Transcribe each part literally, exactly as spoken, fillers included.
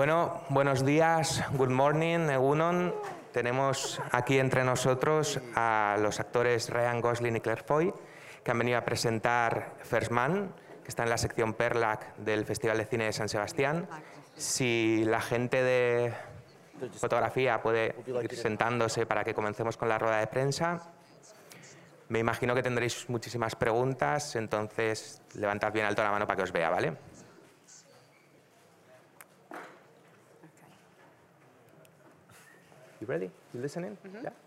Bueno, buenos días, good morning, egunon. Tenemos aquí entre nosotros a los actores Ryan Gosling y Claire Foy, que han venido a presentar First Man, que está en la sección Perlac del Festival de Cine de San Sebastián. Si la gente de fotografía puede ir sentándose para que comencemos con la rueda de prensa. Me imagino que tendréis muchísimas preguntas, entonces levantad bien alto la mano para que os vea, ¿vale? You ready? You listening? Mm-hmm. Yeah.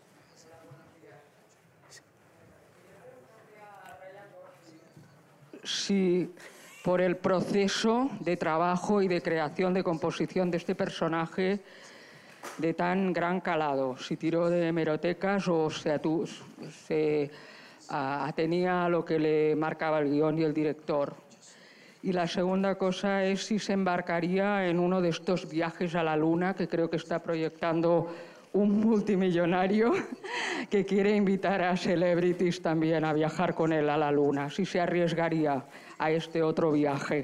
Sí, por el proceso de trabajo y de creación, de composición de este personaje de tan gran calado, si tiró de hemerotecas o se, atu se a, atenía a lo que le marcaba el guión y el director. Y la segunda cosa es si se embarcaría en uno de estos viajes a la Luna que creo que está proyectando un multimillonario que quiere invitar a celebrities también a viajar con él a la Luna. Si se arriesgaría a este otro viaje.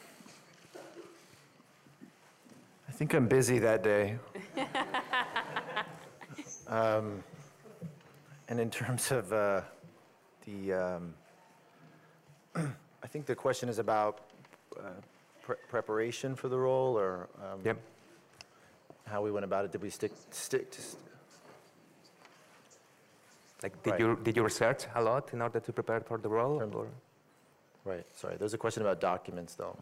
I think I'm busy that day. um, and in terms of uh, the, um, I think the question is about uh, pre preparation for the role, or um, yep. how we went about it. Did we stick stick to? Like, did right. you did you research a lot in order to prepare for the role? Or? Right. Sorry. There's a question about documents, though.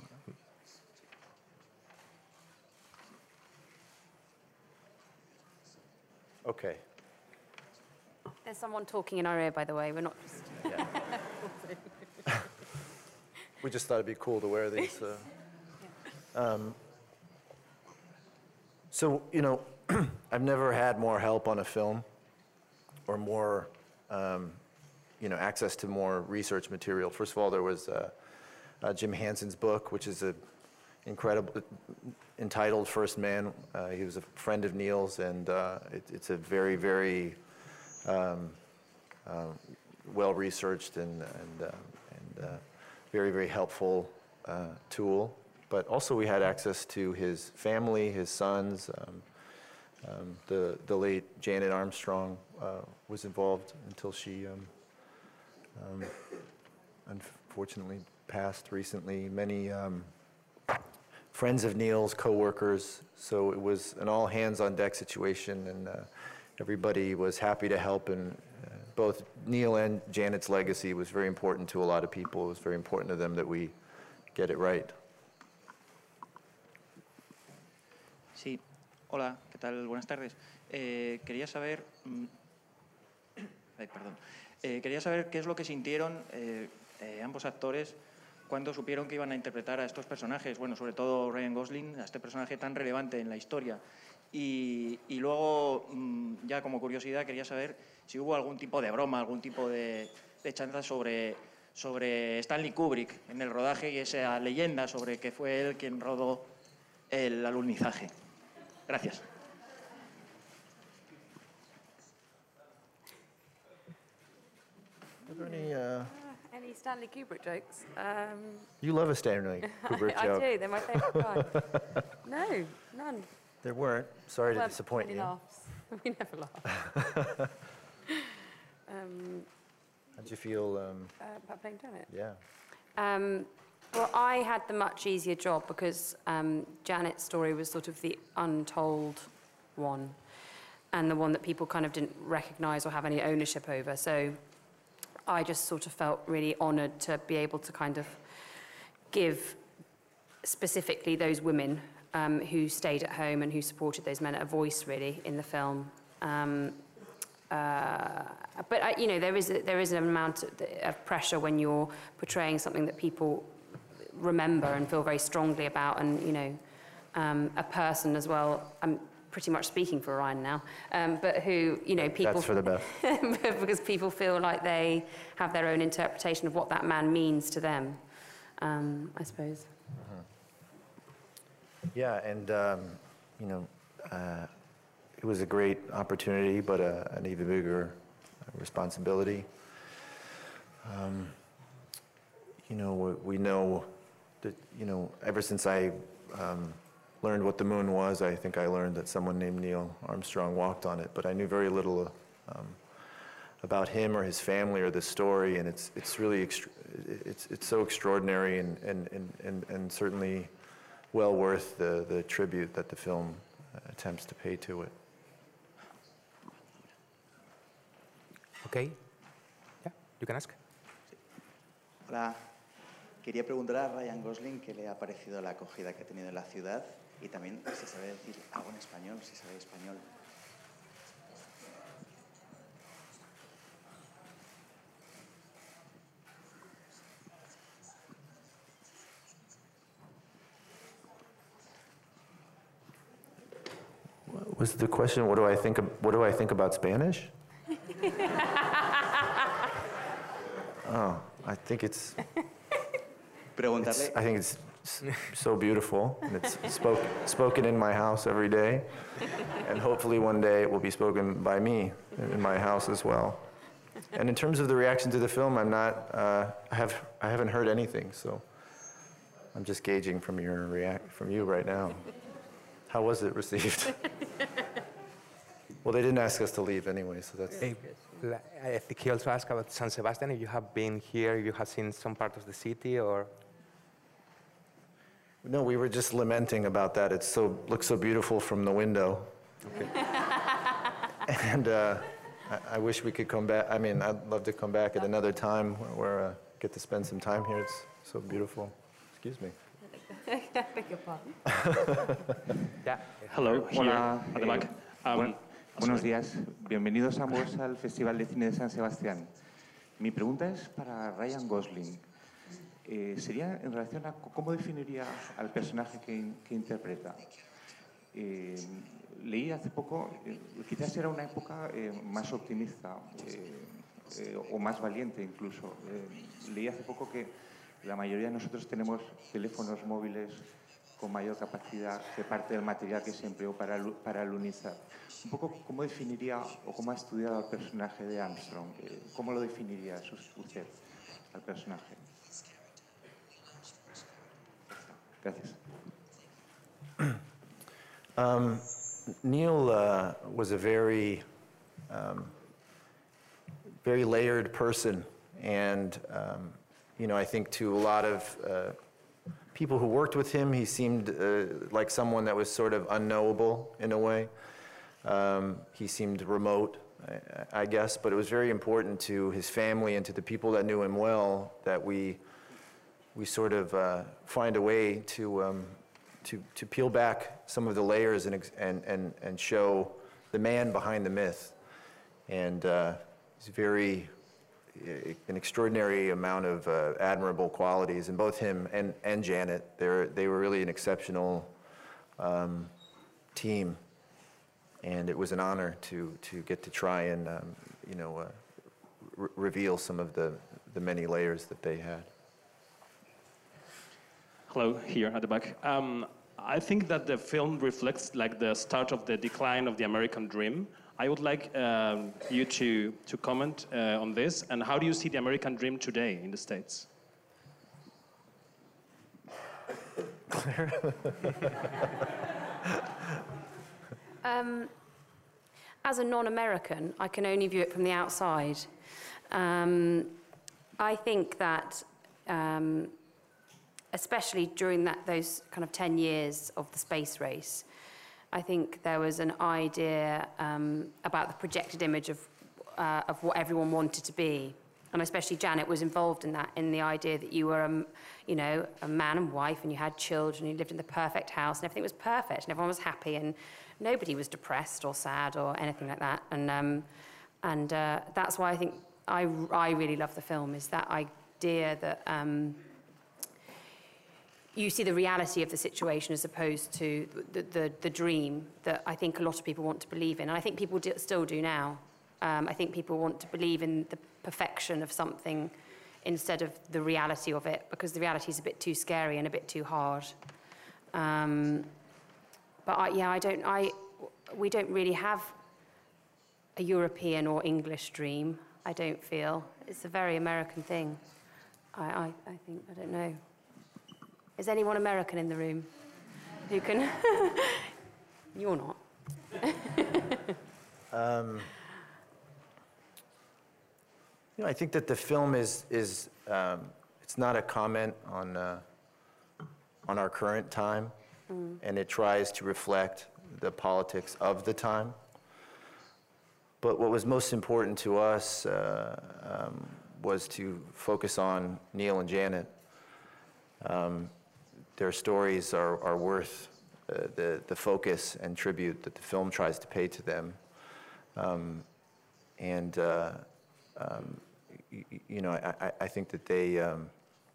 Okay. There's someone talking in our ear, by the way. We're not just. Yeah. We just thought it'd be cool to wear these. Uh, yeah. um, so, you know, I've never had more help on a film or more, um, you know, access to more research material. First of all, there was uh, uh, Jim Hanson's book, which is a incredible, entitled First Man. Uh, he was a friend of Neil's, and uh, it, it's a very, very um, uh, well-researched and, and, uh, and uh, very, very helpful uh, tool. But also we had access to his family, his sons. Um, um, the, the late Janet Armstrong uh, was involved until she um, um, unfortunately passed recently. Many um, friends of Neil's, co-workers, so it was an all-hands-on-deck situation, and uh, everybody was happy to help, and uh, both Neil and Janet's legacy was very important to a lot of people. It was very important to them that we get it right. Sí, hola, ¿qué tal? Buenas tardes. Eh, quería saber, mm, ay, perdón, eh, quería saber qué es lo que sintieron eh, eh, ambos actores cuando supieron que iban a interpretar a estos personajes, bueno, sobre todo Ryan Gosling, a este personaje tan relevante en la historia. Y, y luego, mmm, ya como curiosidad, quería saber si hubo algún tipo de broma, algún tipo de, de chanza sobre, sobre Stanley Kubrick en el rodaje y esa leyenda sobre que fue él quien rodó el alunizaje. Gracias. Are there any, uh, Any Stanley Kubrick jokes? Um, you love a Stanley Kubrick I, joke. I do, they're my favourite guy. No, none. There weren't. Sorry well, to disappoint many you. Laughs. We never laugh. um, How'd you feel? Um, uh, about playing Janet? yeah. Um, well, I had the much easier job because um, Janet's story was sort of the untold one, and the one that people kind of didn't recognise or have any ownership over. So I just sort of felt really honoured to be able to kind of give specifically those women um, who stayed at home and who supported those men a voice, really, in the film. Um, uh, but, I, you know, there is, a, there is an amount of pressure when you're portraying something that people remember and feel very strongly about, and, you know, um, a person as well. I'm pretty much speaking for Ryan now, um, but who, you know, people... That's for the best. Because people feel like they have their own interpretation of what that man means to them, um, I suppose. Mm-hmm. Yeah, and, um, you know, uh, it was a great opportunity, but uh, an even bigger responsibility. Um, you know, we, we know that, you know, ever since I um, learned what the moon was. I think I learned that someone named Neil Armstrong walked on it, but I knew very little um, about him or his family or the story, and it's it's really extra it's it's so extraordinary and and and and, and certainly well worth the the tribute that the film attempts to pay to it. Okay. Yeah, you can ask. Hola. Quería preguntar a Ryan Gosling qué le ha parecido la acogida que ha tenido en la ciudad y también si sabe decir algo en español, si sabe español. Was the question, what do I think, what do I think about Spanish? Oh, I think it's, it's, I think it's so beautiful, and it's spoke, spoken in my house every day, and hopefully one day it will be spoken by me in my house as well. And in terms of the reaction to the film, I'm not, uh, I, have, I haven't heard anything, so I'm just gauging from your react, from you right now. How was it received? Well, they didn't ask us to leave anyway, so that's... Hey, I think he also asked about San Sebastian, if you have been here, if you have seen some part of the city, or... No, we were just lamenting about that. It so looks so beautiful from the window. Okay. And uh, I, I wish we could come back. I mean, I'd love to come back at another time where I uh, get to spend some time here. It's so beautiful. Excuse me. Beg your pardon. Yeah. Hello, Hola, at the back. Um, Buen, buenos días. Bienvenidos ambos al Festival de Cine de San Sebastián. Mi pregunta es para Ryan Gosling. Eh, sería en relación a cómo definiría al personaje que, que interpreta. Eh, leí hace poco, eh, quizás era una época eh, más optimista eh, eh, o más valiente incluso. Eh, leí hace poco que la mayoría de nosotros tenemos teléfonos móviles con mayor capacidad que parte del material que se empleó para, para alunizar. Un poco, ¿cómo definiría o cómo ha estudiado al personaje de Armstrong? ¿Cómo lo definiría usted al personaje? Gracias. Um, Neil uh, was a very, um, very layered person, and um, you know, I think to a lot of uh, people who worked with him, he seemed uh, like someone that was sort of unknowable in a way. Um, he seemed remote, I, I guess, but it was very important to his family and to the people that knew him well that we we sort of uh, find a way to um, to to peel back some of the layers and and and and show the man behind the myth. And uh, he's very an extraordinary amount of uh, admirable qualities, and both him and and Janet, they they were really an exceptional um, team. And it was an honor to to get to try and um, you know uh, re reveal some of the the many layers that they had. Hello, here at the back. Um, I think that the film reflects like the start of the decline of the American dream. I would like um, you to to comment uh, on this, and how do you see the American dream today in the States? Claire? Um, as a non-American, I can only view it from the outside. Um, I think that, um, especially during that, those kind of ten years of the space race, I think there was an idea um, about the projected image of, uh, of what everyone wanted to be. And especially Janet was involved in that, in the idea that you were, a, you know, a man and wife, and you had children, you lived in the perfect house, and everything was perfect, and everyone was happy, and nobody was depressed or sad or anything like that. And um, and uh, that's why I think I I really love the film, is that idea that um, you see the reality of the situation as opposed to the the, the dream that I think a lot of people want to believe in, and I think people do, still do now. Um, I think people want to believe in the perfection of something instead of the reality of it, because the reality is a bit too scary and a bit too hard. Um, but I, yeah, I don't. I we don't really have a European or English dream. I don't feel it's a very American thing. I, I, I think I don't know. Is anyone American in the room? who can... You're not. um, you know, I think that the film is, is um, it's not a comment on, uh, on our current time, mm. and it tries to reflect the politics of the time. But what was most important to us uh, um, was to focus on Neil and Janet. Um, their stories are, are worth uh, the, the focus and tribute that the film tries to pay to them. Um, and, uh, um, y you know, I, I think that they, um,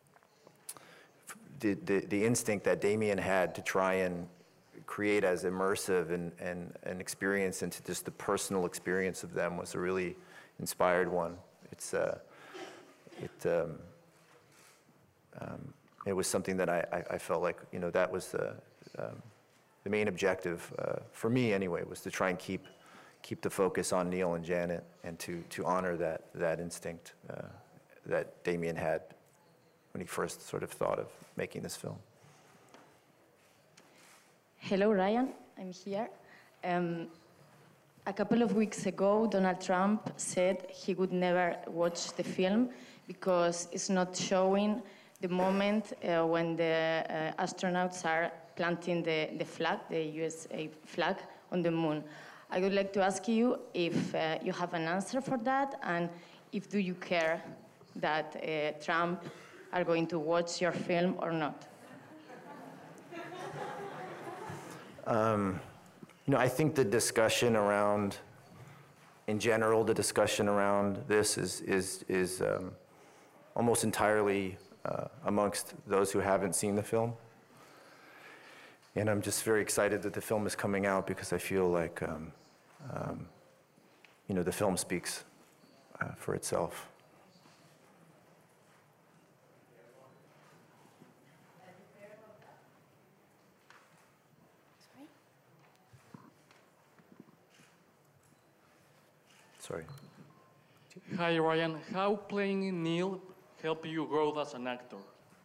the, the, the instinct that Damien had to try and create as immersive and, and an experience into just the personal experience of them was a really inspired one. It's, uh, it, um, um, it was something that I, I, I felt like, you know, that was the, um, the main objective, uh, for me anyway, was to try and keep, keep the focus on Neil and Janet and to, to honor that, that instinct uh, that Damien had when he first sort of thought of making this film. Hello, Ryan. I'm here. Um, a couple of weeks ago, Donald Trump said he would never watch the film because it's not showing the moment uh, when the uh, astronauts are planting the, the flag, the U S A flag, on the moon. I would like to ask you if uh, you have an answer for that, and if do you care that uh, Trump are going to watch your film or not? Um, you know, I think the discussion around, in general, the discussion around this is, is, is um, almost entirely uh, amongst those who haven't seen the film. And I'm just very excited that the film is coming out because I feel like, um, um, you know, the film speaks uh, for itself. Sorry. Hi, Ryan. How playing Neil helped you grow as an actor?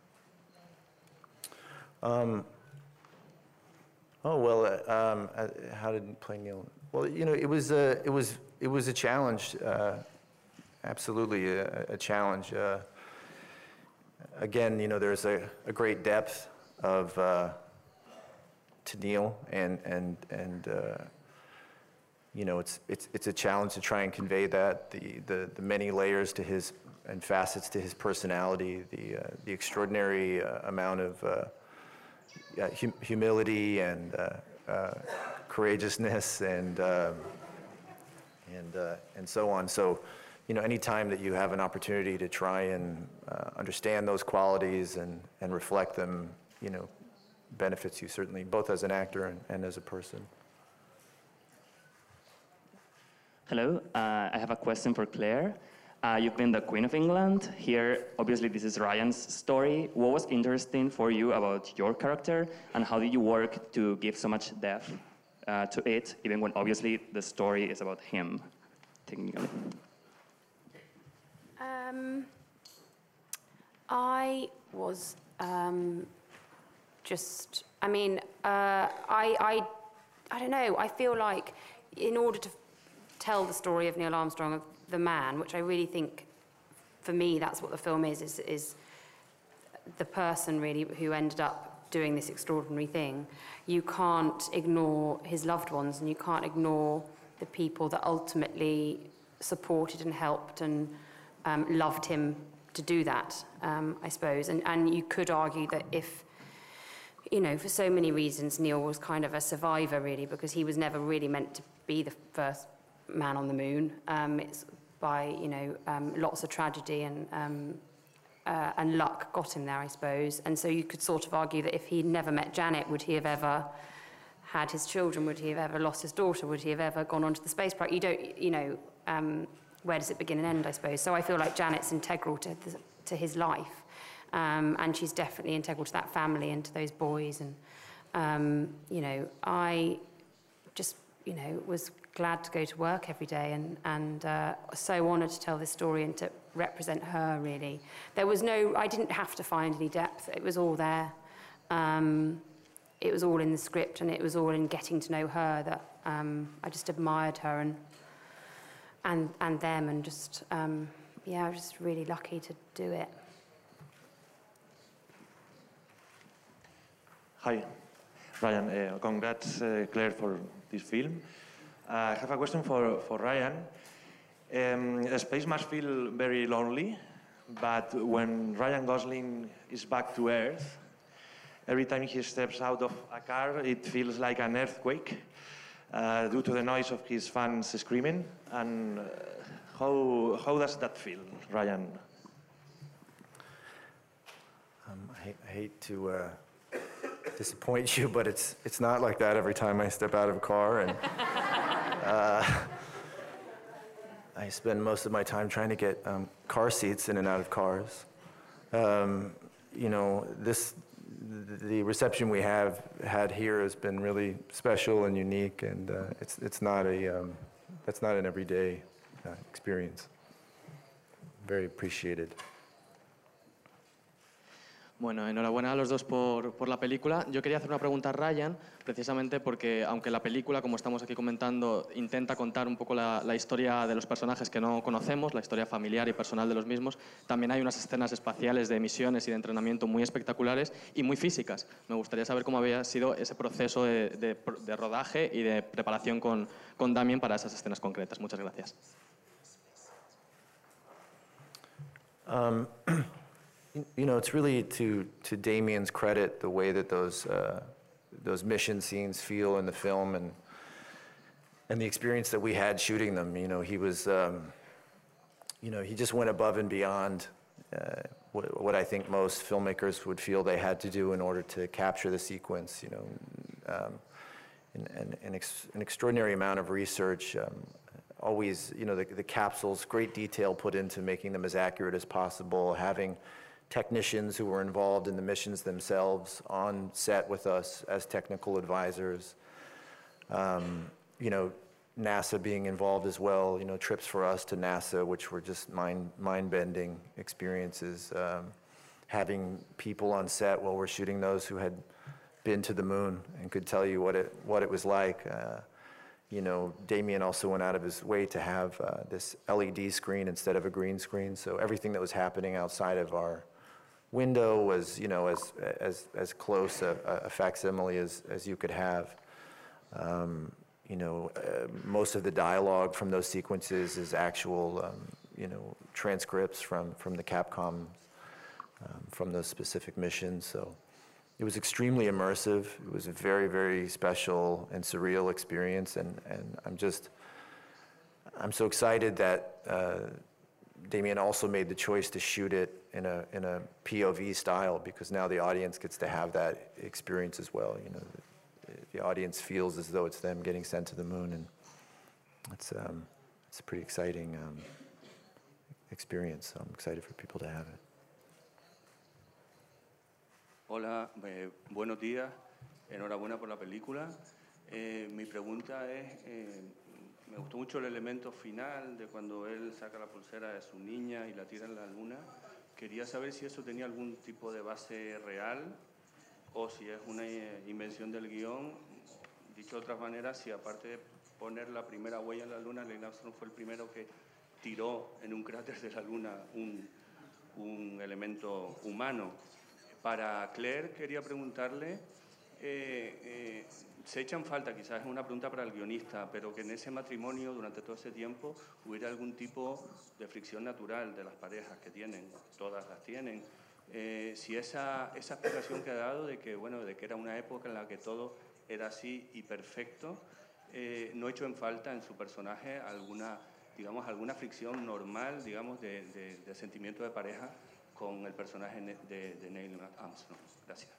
Um, oh well, uh, um, uh, how did playing Neil? Well, you know, it was a it was it was a challenge. Uh, absolutely, a, a challenge. Uh, again, you know, there's a, a great depth of uh, to Neil, and and and. Uh, You know, it's, it's, it's a challenge to try and convey that, the, the, the many layers to his, and facets to his personality, the, uh, the extraordinary uh, amount of uh, hum humility and uh, uh, courageousness and, uh, and, uh, and so on. So, you know, any time that you have an opportunity to try and uh, understand those qualities and, and reflect them, you know, benefits you certainly, both as an actor and, and as a person. Hello, uh, I have a question for Claire. Uh, you've been the Queen of England. Here, obviously, this is Ryan's story. What was interesting for you about your character, and how did you work to give so much depth uh, to it, even when obviously the story is about him, technically? Um, I was um, just, I mean, uh, I, I, I don't know, I feel like in order to tell the story of Neil Armstrong, of the man, which I really think, for me, that's what the film is, is, is the person really who ended up doing this extraordinary thing. You can't ignore his loved ones, and you can't ignore the people that ultimately supported and helped and um, loved him to do that, um, I suppose. And, and you could argue that if, you know, for so many reasons, Neil was kind of a survivor, really, because he was never really meant to be the first man on the moon. Um, it's by, you know, um, lots of tragedy and, um, uh, and luck got him there, I suppose. And so you could sort of argue that if he'd never met Janet, would he have ever had his children? Would he have ever lost his daughter? Would he have ever gone onto the space program? You don't, you know, um, where does it begin and end, I suppose? So I feel like Janet's integral to, the, to his life. Um, and she's definitely integral to that family and to those boys. And, um, you know, I just, you know, was glad to go to work every day and, and uh, so honoured to tell this story and to represent her, really. There was no, I didn't have to find any depth. It was all there. Um, it was all in the script and it was all in getting to know her that um, I just admired her and and and them and just um, yeah, I was just really lucky to do it. Hi, Ryan. Uh, congrats, uh, Claire, for this film. Uh, I have a question for for Ryan. Um, space must feel very lonely, but when Ryan Gosling is back to Earth, every time he steps out of a car, it feels like an earthquake uh, due to the noise of his fans screaming. And uh, how, how does that feel, Ryan? Um, I, hate, I hate to uh, disappoint you, but it's, it's not like that every time I step out of a car. And uh, I spend most of my time trying to get um, car seats in and out of cars. Um, you know, this, the reception we have had here has been really special and unique, and uh, it's, it's not a, um, that's not an everyday uh, experience. Very appreciated. Bueno, enhorabuena a los dos por, por la película. Yo quería hacer una pregunta a Ryan, precisamente porque, aunque la película, como estamos aquí comentando, intenta contar un poco la, la historia de los personajes que no conocemos, la historia familiar y personal de los mismos, también hay unas escenas espaciales de misiones y de entrenamiento muy espectaculares y muy físicas. Me gustaría saber cómo había sido ese proceso de, de, de rodaje y de preparación con, con Damien para esas escenas concretas. Muchas gracias. Um, You know, it's really to, to Damien's credit, the way that those, uh, those mission scenes feel in the film and, and the experience that we had shooting them. You know, he was, um, you know, he just went above and beyond uh, what, what I think most filmmakers would feel they had to do in order to capture the sequence, you know. Um, and, and, and ex an extraordinary amount of research, um, always, you know, the, the capsules, great detail put into making them as accurate as possible, having technicians who were involved in the missions themselves on set with us as technical advisors. Um, you know, NASA being involved as well, you know, trips for us to NASA, which were just mind, mind-bending experiences. Um, having people on set while we're shooting those who had been to the moon and could tell you what it, what it was like. Uh, you know, Damien also went out of his way to have uh, this L E D screen instead of a green screen, so everything that was happening outside of our window was, you know, as as as close a, a facsimile as as you could have. Um, you know, uh, most of the dialogue from those sequences is actual, um, you know, transcripts from from the Capcom, um, from those specific missions. So it was extremely immersive. It was a very very special and surreal experience, and and I'm just I'm so excited that Uh, Damien also made the choice to shoot it in a, in a P O V style, because now the audience gets to have that experience as well. You know, the, the audience feels as though it's them getting sent to the moon, and it's, um, it's a pretty exciting um, experience. So I'm excited for people to have it. Hola, eh, buenos días. Enhorabuena por la película. Eh, mi pregunta es, eh, me gustó mucho el elemento final de cuando él saca la pulsera de su niña y la tira en la luna. Quería saber si eso tenía algún tipo de base real o si es una eh, invención del guión. Dicho de otras maneras, si aparte de poner la primera huella en la luna, Neil Armstrong fue el primero que tiró en un cráter de la luna un, un elemento humano. Para Claire quería preguntarle, eh, eh, se echan falta, quizás es una pregunta para el guionista, pero que en ese matrimonio durante todo ese tiempo hubiera algún tipo de fricción natural de las parejas que tienen, todas las tienen. Eh, si esa, esa explicación que ha dado de que, bueno, de que era una época en la que todo era así y perfecto, eh, no echó en falta en su personaje alguna, digamos, alguna fricción normal, digamos, de, de, de sentimiento de pareja con el personaje de, de Neil Armstrong. Gracias.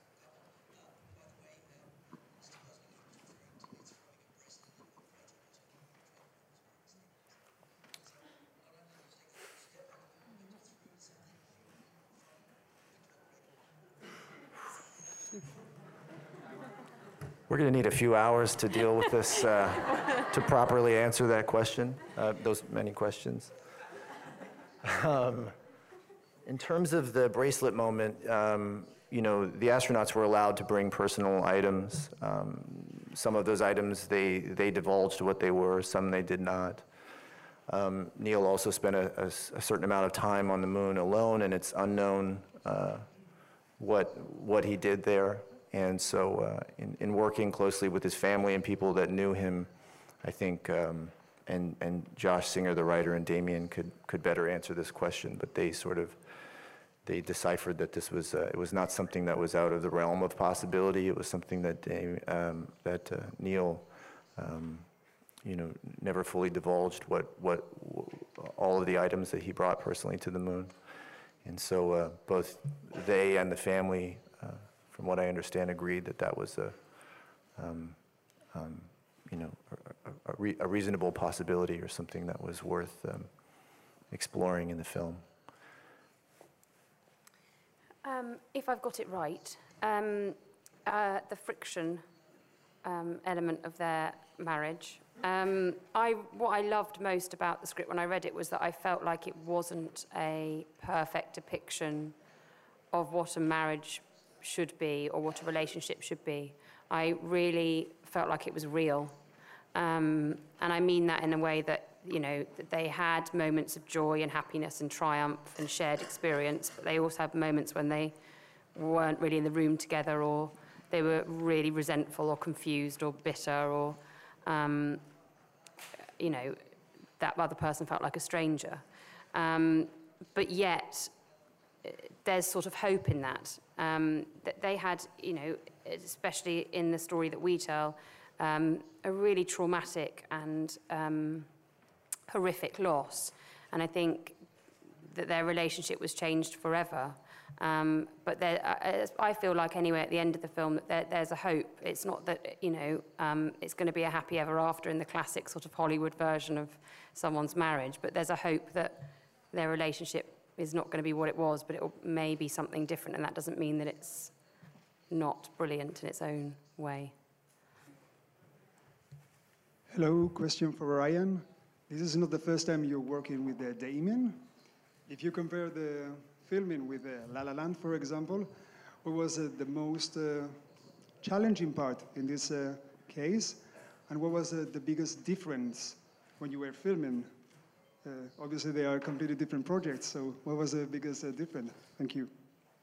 We're going to need a few hours to deal with this, uh, to properly answer that question, uh, those many questions. Um, in terms of the bracelet moment, um, you know, the astronauts were allowed to bring personal items. Um, some of those items, they, they divulged what they were, some they did not. Um, Neil also spent a, a, a certain amount of time on the moon alone, and it's unknown uh, what, what he did there. And so uh, in, in working closely with his family and people that knew him, I think, um, and, and Josh Singer, the writer, and Damien could, could better answer this question, but they sort of, they deciphered that this was, uh, it was not something that was out of the realm of possibility. It was something that, um, that uh, Neil, um, you know, never fully divulged what, what, all of the items that he brought personally to the moon. And so uh, both they and the family, uh, from what I understand, agreed that that was a, um, um, you know, a, a, re a reasonable possibility or something that was worth um, exploring in the film. Um, if I've got it right, um, uh, the friction um, element of their marriage, um, I, what I loved most about the script when I read it was that I felt like it wasn't a perfect depiction of what a marriage should be or what a relationship should be. I really felt like it was real. Um, and I mean that in a way that, you know, that they had moments of joy and happiness and triumph and shared experience, but they also had moments when they weren't really in the room together, or they were really resentful or confused or bitter, or, um, you know, that other person felt like a stranger. Um, but yet, there's sort of hope in that. Um, that they had, you know, especially in the story that we tell, um, a really traumatic and um, horrific loss. And I think that their relationship was changed forever. Um, but there, uh, I feel like anyway at the end of the film that there, there's a hope. It's not that, you know, um, it's going to be a happy ever after in the classic sort of Hollywood version of someone's marriage, but there's a hope that their relationship is not going to be what it was, but it may be something different, and that doesn't mean that it's not brilliant in its own way. Hello, question for Ryan. This is not the first time you're working with uh, Damien. If you compare the filming with uh, La La Land, for example, what was uh, the most uh, challenging part in this uh, case? And what was uh, the biggest difference when you were filming? Uh, obviously, they are completely different projects, so what was the biggest uh, difference? Thank you.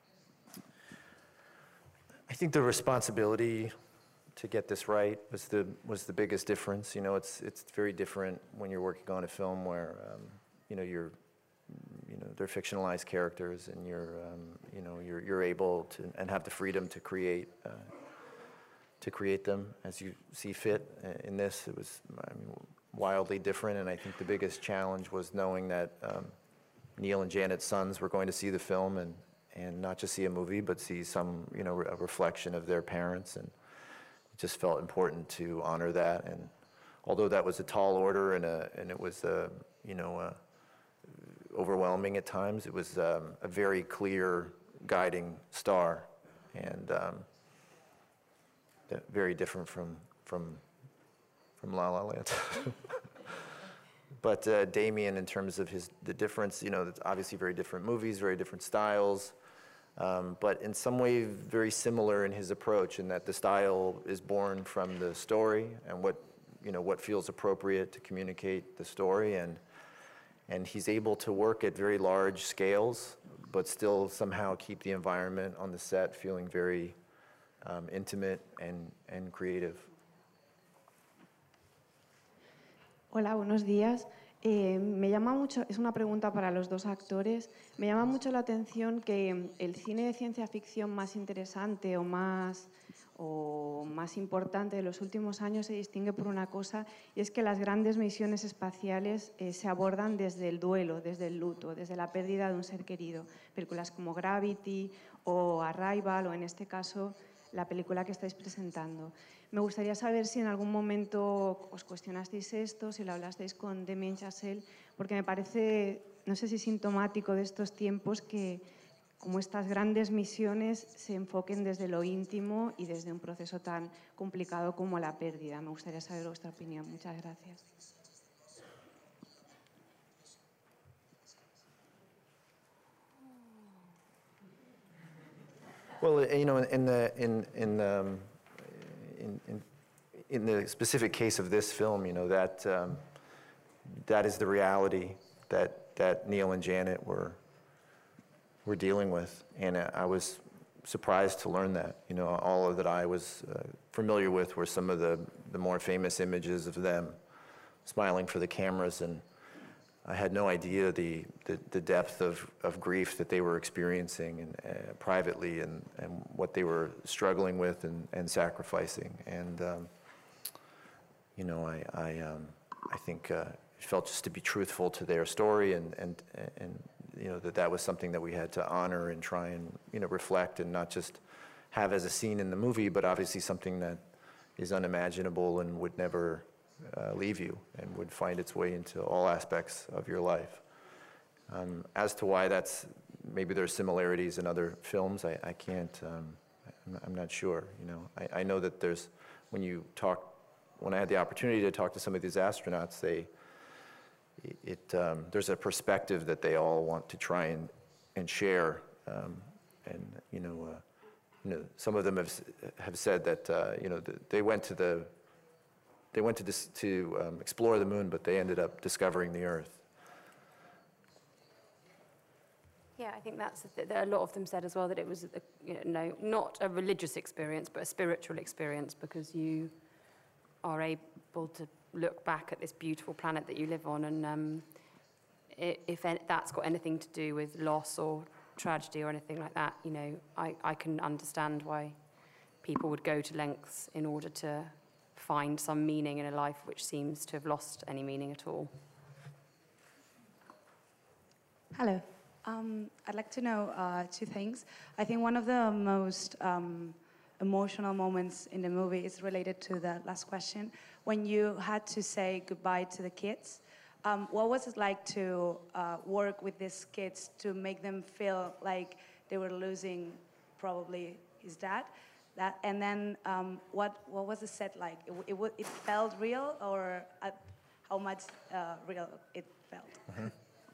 I think the responsibility to get this right was the was the biggest difference. You know, it's it's very different when you're working on a film where um, you know you're you know they're fictionalized characters, and you're um, you know you're you're able to and have the freedom to create uh, to create them as you see fit. In this, it was I mean, wildly different, and I think the biggest challenge was knowing that um, Neil and Janet's sons were going to see the film and and not just see a movie, but see some you know a reflection of their parents, and it just felt important to honor that. And although that was a tall order and a and it was a, you know a, overwhelming at times, it was um, a very clear guiding star, and um, very different from from from La La Land. But uh, Damien, in terms of his the difference, you know, it's obviously very different movies, very different styles, um, but in some way very similar in his approach, in that the style is born from the story and what you know what feels appropriate to communicate the story, and and he's able to work at very large scales, but still somehow keep the environment on the set feeling very um, intimate and and creative. Hola, buenos días. Eh, me llama mucho, es una pregunta para los dos actores. Me llama mucho la atención que el cine de ciencia ficción más interesante o más, o más importante de los últimos años se distingue por una cosa, y es que las grandes misiones espaciales eh, se abordan desde el duelo, desde el luto, desde la pérdida de un ser querido. Películas como Gravity o Arrival, o en este caso la película que estáis presentando. Me gustaría saber si en algún momento os cuestionasteis esto, si lo hablasteis con Damien Chazelle, porque me parece, no sé si sintomático de estos tiempos, que como estas grandes misiones se enfoquen desde lo íntimo y desde un proceso tan complicado como la pérdida. Me gustaría saber vuestra opinión. Muchas gracias. Well, you know, in the in in um, in, in in the specific case of this film, you know, that um, that is the reality that that Neil and Janet were were dealing with, and I was surprised to learn that. You know, all that I was uh, familiar with were some of the the more famous images of them smiling for the cameras, and I had no idea the, the, the depth of, of grief that they were experiencing and, uh, privately, and, and what they were struggling with and, and sacrificing. And, um, you know, I, I, um, I think uh, it felt just to be truthful to their story, and, and, and, you know, that that was something that we had to honor and try and, you know, reflect and not just have as a scene in the movie, but obviously something that is unimaginable and would never Uh, leave you and would find its way into all aspects of your life. Um, as to why that's, maybe there's similarities in other films, I, I can't, um, I'm, I'm not sure, you know. I, I know that there's, when you talk, when I had the opportunity to talk to some of these astronauts, they, it, um, there's a perspective that they all want to try and, and share, um, and, you know, uh, you know, some of them have, have said that, uh, you know, the, they went to the, They went to, dis to um, explore the moon, but they ended up discovering the Earth. Yeah, I think that's, a lot of them said as well that it was, a, you know, not a religious experience, but a spiritual experience, because you are able to look back at this beautiful planet that you live on, and um, if that's got anything to do with loss or tragedy or anything like that, you know, I, I can understand why people would go to lengths in order to find some meaning in a life which seems to have lost any meaning at all. Hello. Um, I'd like to know uh, two things. I think one of the most um, emotional moments in the movie is related to the last question. When you had to say goodbye to the kids, um, what was it like to uh, work with these kids to make them feel like they were losing probably his dad? That, and then um, what, what was the set like? It, it, it felt real, or uh, how much uh, real it felt? Mm-hmm.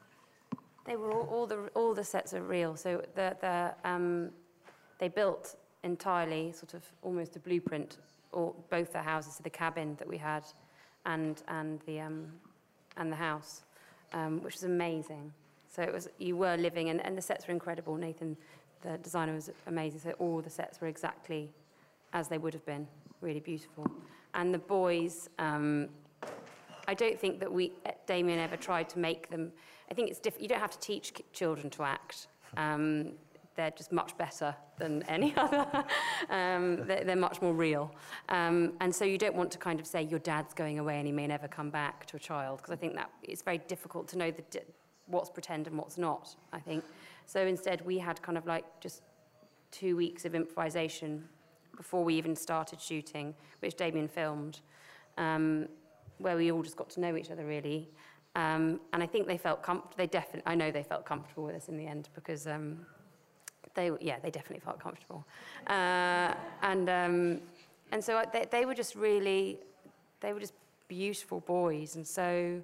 They were all, all the all the sets are real. So the the um, they built entirely sort of almost a blueprint, or both the houses, so the cabin that we had, and and the um, and the house, um, which was amazing. So it was, you were living, and, and the sets were incredible. Nathan, the designer, was amazing. So all the sets were exactly as they would have been, really beautiful. And the boys, um, I don't think that we, Damien ever tried to make them, I think it's different. You don't have to teach children to act. Um, they're just much better than any other. um, they're, they're much more real. Um, and so you don't want to kind of say, your dad's going away and he may never come back, to a child, because I think that it's very difficult to know the, what's pretend and what's not, I think. So instead, we had kind of like just two weeks of improvisation before we even started shooting, which Damien filmed, um, where we all just got to know each other, really. Um, and I think they felt comfortable. They definitely, I know they felt comfortable with us in the end, because um, they, yeah, they definitely felt comfortable. Uh, and um, and so they, they were just really, they were just beautiful boys, and so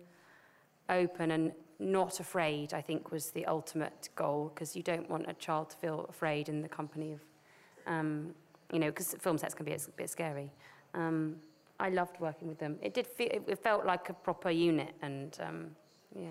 open and not afraid, I think, was the ultimate goal, because you don't want a child to feel afraid in the company of, um, you know, because film sets can be a bit scary. Um, I loved working with them. It did feel, it felt like a proper unit, and um, yeah.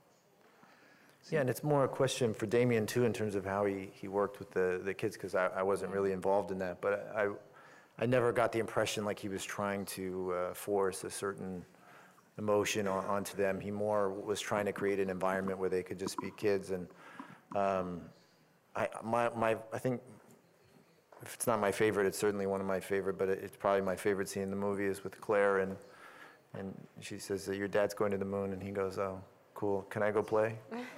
Yeah, and it's more a question for Damien, too, in terms of how he, he worked with the, the kids, because I, I wasn't really involved in that. But I, I never got the impression like he was trying to uh, force a certain emotion on, onto them. He more was trying to create an environment where they could just be kids. And um, I, my, my, I think, if it's not my favorite, it's certainly one of my favorite, but it's probably my favorite scene in the movie is with Claire, and, and she says that your dad's going to the moon, and he goes, oh, cool, can I go play?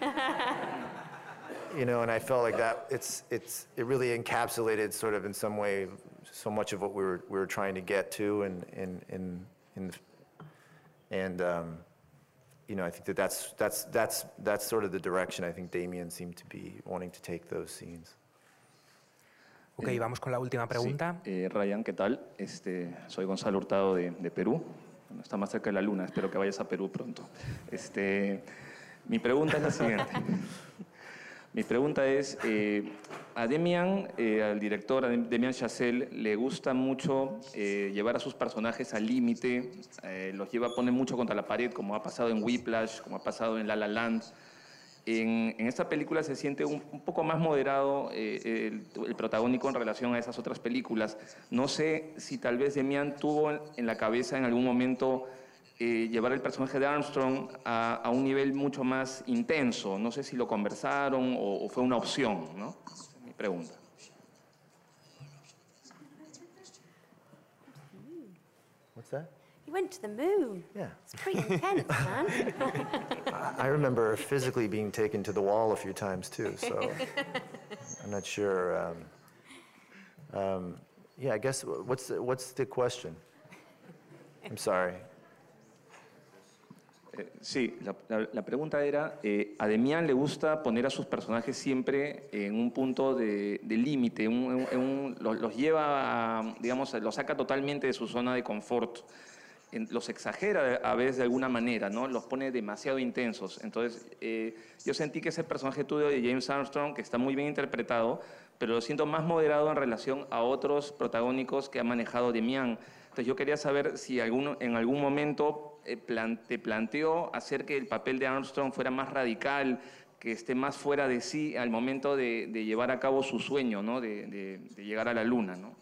You know, and I felt like that, it's, it's, it really encapsulated sort of in some way so much of what we were, we were trying to get to, and, and, and, and, and um, you know, I think that that's, that's, that's, that's sort of the direction I think Damien seemed to be wanting to take those scenes. Ok, vamos con la última pregunta. Sí. Eh, Ryan, ¿qué tal? Este, soy Gonzalo Hurtado de, de Perú. Bueno, está más cerca de la luna, espero que vayas a Perú pronto. Este, mi pregunta es la siguiente. Mi pregunta es, eh, a Demian, eh, al director, a Damien Chazelle, le gusta mucho eh, llevar a sus personajes al límite, eh, los lleva a poner mucho contra la pared, como ha pasado en Whiplash, como ha pasado en La La Land. En, en esta película se siente un, un poco más moderado eh, el, el protagónico en relación a esas otras películas. No sé si tal vez Demian tuvo en, en la cabeza en algún momento eh, llevar el personaje de Armstrong a, a un nivel mucho más intenso. No sé si lo conversaron o, o fue una opción, ¿no? Esa es mi pregunta. What's that? You went to the moon. Yeah. It's pretty intense, man. I remember physically being taken to the wall a few times too, so I'm not sure. Um, um, yeah, I guess what's the, what's the question? I'm sorry. Eh, sí, la, la, la pregunta era, eh, a Demian le gusta poner a sus personajes siempre en un punto de, de límite, un, un, un, los, los lleva, a, digamos, los saca totalmente de su zona de confort. Los exagera a veces de alguna manera, ¿no? Los pone demasiado intensos. Entonces, eh, yo sentí que ese personaje tuyo de James Armstrong, que está muy bien interpretado, pero lo siento más moderado en relación a otros protagónicos que ha manejado Demian. Entonces, yo quería saber si algún, en algún momento eh, plan, te planteó hacer que el papel de Armstrong fuera más radical, que esté más fuera de sí al momento de, de llevar a cabo su sueño, ¿no? De, de, de llegar a la luna, ¿no?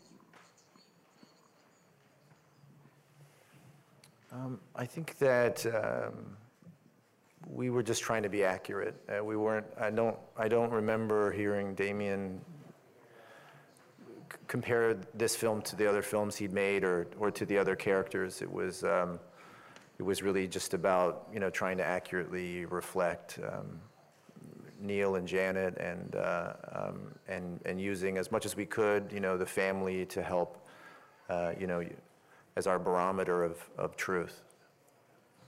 Um, I think that um, we were just trying to be accurate. Uh, we weren't. I don't. I don't remember hearing Damien c- compare this film to the other films he'd made, or or to the other characters. It was. Um, it was really just about you know trying to accurately reflect um, Neil and Janet, and uh, um, and and using as much as we could, you know, the family to help, uh, you know. as our barometer of, of truth.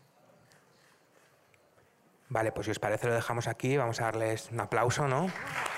Vale, pues si os parece lo dejamos aquí, vamos a darles un aplauso, ¿no?